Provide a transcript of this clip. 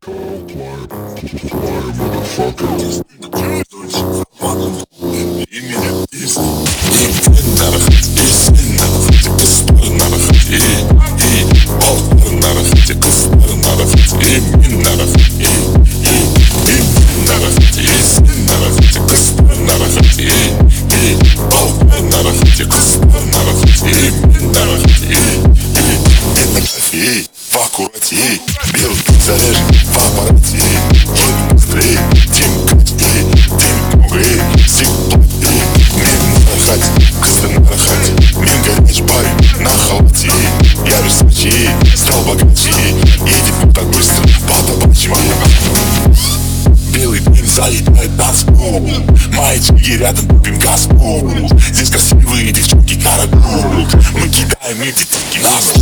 Поаккуратней, берут заряжен в аппарате. Чем быстрее, тем красивее, тем много, всегда платнее. Мен нарахать, кызды нарахать, мен горяч парень на халате. Я Версачи, стал богаче, едет вот так быстро по табачьим. Белый дым залетает танцпол, маячки рядом, купим газпол. Здесь красивые девчонки карагул, мы кидаем им детки на